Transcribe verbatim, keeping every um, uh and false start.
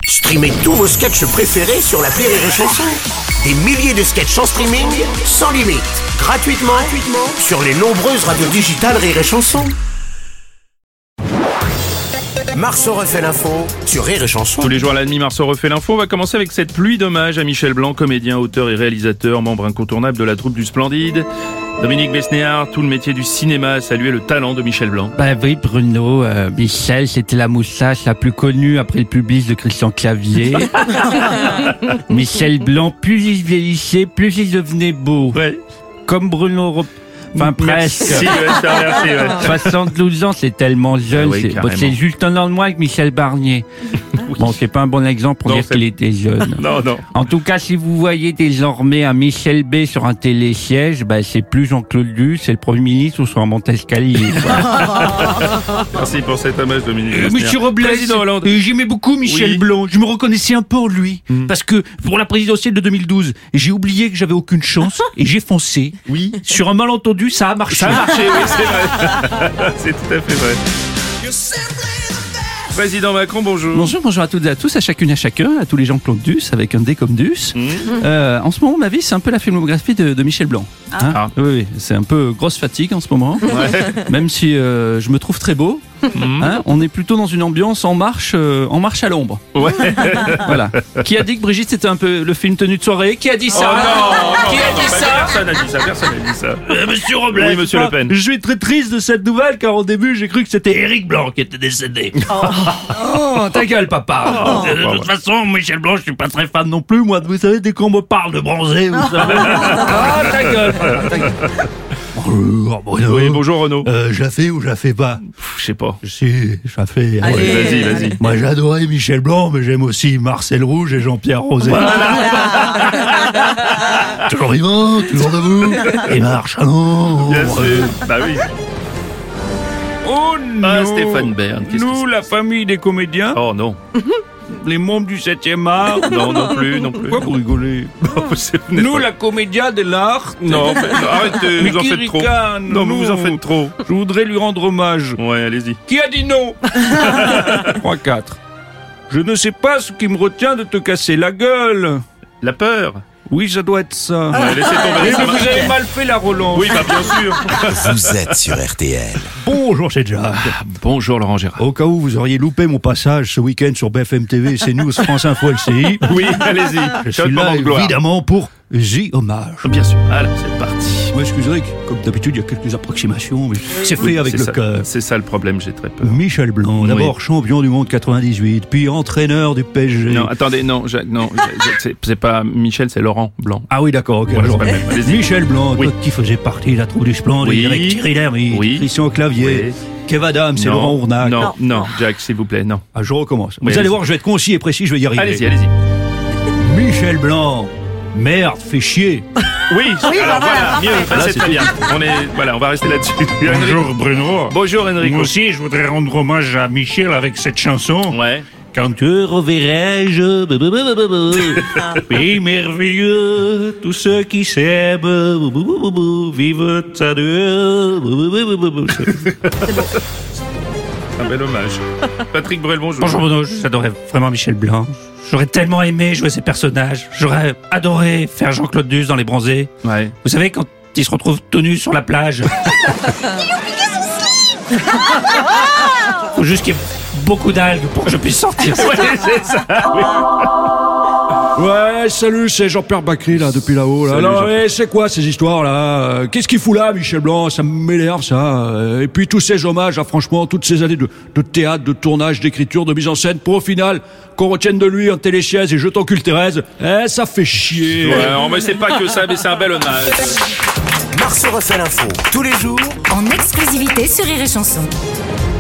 Streamez tous vos sketchs préférés sur l'appli Rire et Chanson. Des milliers de sketchs en streaming, sans limite, gratuitement, gratuitement sur les nombreuses radios digitales Rire et Chanson. Marceau refait l'info sur Rire et Chanson. Tous les jours à la demi, Marceau refait l'info. On va commencer avec cette pluie d'hommages à Michel Blanc, comédien, auteur et réalisateur, membre incontournable de la troupe du Splendide. Dominique Besnéard, tout le métier du cinéma a salué le talent de Michel Blanc. Bah oui, Bruno, euh, Michel, c'était la moustache la plus connue après le pubis de Christian Clavier. Michel Blanc, plus il vieillissait, plus il devenait beau. Ouais. Comme Bruno... Rop... Enfin, presque. Merci, ouais, je te remercie, ouais. soixante-douze ans, c'est tellement jeune. Ah oui, c'est, bon, c'est juste un an de moins que Michel Barnier. Oui. Bon, c'est pas un bon exemple pour non, dire c'est... qu'il était jeune. Non, non. En tout cas, si vous voyez désormais un Michel B sur un télésiège, bah, c'est plus Jean-Claude Duss, c'est le Premier ministre ou sur un Montescalier. Merci pour cet hommage, Dominique Besnéard. Monsieur Robles, euh, j'aimais beaucoup Michel oui. Blanc. Je me reconnaissais un peu en lui. Mm. Parce que pour la présidentielle de deux mille douze, j'ai oublié que j'avais aucune chance et j'ai foncé. Oui. Sur un malentendu, ça a marché. Ça a marché, oui, c'est vrai. C'est tout à fait vrai. Président Macron, bonjour. Bonjour, bonjour à toutes et à tous, à chacune et à chacun, à tous les gens Claude Duss, avec un D comme Duss. Mmh. Euh, en ce moment, ma vie, c'est un peu la filmographie de, de Michel Blanc. Ah. Hein Ah. Oui, oui, c'est un peu grosse fatigue en ce moment. Ouais. Même si euh, je me trouve très beau. Mmh. Hein, on est plutôt dans une ambiance en marche, euh, en marche à l'ombre. Ouais. Voilà. Qui a dit que Brigitte c'était un peu le film tenue de soirée? Qui a dit ça? Oh non, Qui non, a non, dit non, ça? Personne n'a dit ça, personne n'a dit ça. Euh, Monsieur Robles. Oui, Monsieur Le Pen. Je suis très triste de cette nouvelle car au début, j'ai cru que c'était Éric Blanc qui était décédé. Oh, ta gueule, papa. Euh, de toute façon, Michel Blanc, je suis pas très fan non plus. Moi, vous savez, dès qu'on me parle de bronzer, vous savez. Ah, ta gueule, papa, ta gueule. Bonjour, Bruno. Oui, bonjour Renaud. Euh, je la fais ou je la fais pas? Pff, je sais pas. Si, je la fais. Ouais, vas-y, vas-y. Moi, j'adorais Michel Blanc, mais j'aime aussi Marcel Rouge et Jean-Pierre Rosé. Toujours vivant, toujours debout. Et marche à l'ombre. Bien sûr. Bah oui. Oh non. Ah, Stéphane Bern. Qu'est-ce Nous, que la famille des comédiens, c'est? Oh non. les membres du septième art. Non, non plus, non plus. Pourquoi vous rigolez? C'est- vous n'êtes Nous, pas- la comédia de l'art. Non, mais- arrêtez, Mais vous en qui faites trop. ricane, Non, mais vous en nous. faites trop. Je voudrais lui rendre hommage. Ouais, allez-y. Qui a dit non? trois quatre. Je ne sais pas ce qui me retient de te casser la gueule. La peur. Oui, ça doit être ça. Ouais, laissez tomber. Mais ça vous marche. avez mal fait la relance. Oui, bah bien sûr. Vous êtes sur R T L. Bonjour, c'est Jacques. Bonjour Laurent Gérard. Au cas où vous auriez loupé mon passage ce week-end sur B F M T V, CNews, France Info, L C I, Oui, allez-y. je C'est suis votre là moment de gloire. évidemment pour The Hommage. Bien sûr. Alors, c'est parti. Vous m'excuserez, comme d'habitude, il y a quelques approximations, mais c'est fait Oui, avec c'est le ça. cœur. C'est ça le problème, j'ai très peur. Michel Blanc, Oui. d'abord champion du monde quatre-vingt-dix-huit, puis entraîneur du P S G. Non, attendez, non, Jacques, non, je- je- c'est, c'est pas Michel, c'est Laurent Blanc. Ah oui, d'accord, ok. Voilà, alors, c'est pas le même. Allez-y. Michel Blanc, Oui. toi qui faisait partie de la troupe du Splendide, Oui. avec Thierry Lhermitte, Oui. Christian Clavier, Oui. Kev Adams et Non, Laurent Ournac. Non, non, Jacques, s'il vous plaît, non. Ah, je recommence. Oui, Vous allez allez-y. voir, je vais être concis et précis, je vais y arriver. Allez-y, allez-y. Michel Blanc, merde, fait chier. Oui, alors voilà, mieux, bah, Là, c'est c'est très tout. bien. On est, voilà, on va rester là-dessus. Bruno. Bonjour Enrico. Moi aussi, je voudrais rendre hommage à Michel avec cette chanson. Ouais. Quand te reverrai-je, pays merveilleux, tous ceux qui s'aiment, vivent à deux. Un bel hommage. Patrick Bruel, bonjour. Bonjour Bruno, j'adorais vraiment Michel Blanc. J'aurais tellement aimé jouer ces personnages. J'aurais adoré faire Jean-Claude Duss dans Les Bronzés. Ouais. Vous savez, quand il se retrouve tout nu sur la plage. Faut juste qu'il y ait beaucoup d'algues pour que je puisse sortir. Ouais, c'est ça. Ouais, salut, c'est Jean-Pierre Bacry, là, depuis là-haut, là. Salut, Non, Jean-Pierre. mais c'est quoi, ces histoires-là? Euh, Qu'est-ce qu'il fout là, Michel Blanc? Ça m'énerve, ça. Euh, Et puis, tous ces hommages, là, franchement, toutes ces années de, de théâtre, de tournage, d'écriture, de mise en scène, pour au final, qu'on retienne de lui un télésiège et je t'encule Thérèse. Eh, ça fait chier. Ouais, non, mais c'est pas que ça, mais c'est un bel hommage. Marceau refait l'info tous les jours En exclusivité sur Rire et Chanson.